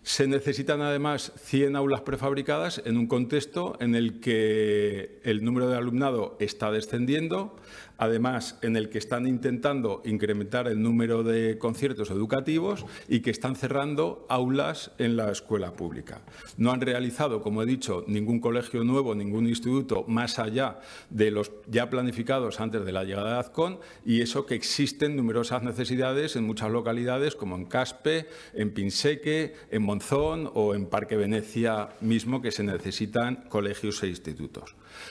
Se necesitan además 100 aulas prefabricadas en un contexto en el que el número de alumnado está descendiendo, además en el que están intentando incrementar el número de conciertos educativos y que están cerrando aulas en la escuela pública. No han realizado, como he dicho, ningún colegio nuevo, ningún instituto más allá de los ya planificados antes de la llegada de Azcón, y eso que existen numerosas necesidades en muchas localidades como en Caspe, en Pinseque, en Monzón o en Parque Venecia mismo, que se necesitan colegios e institutos.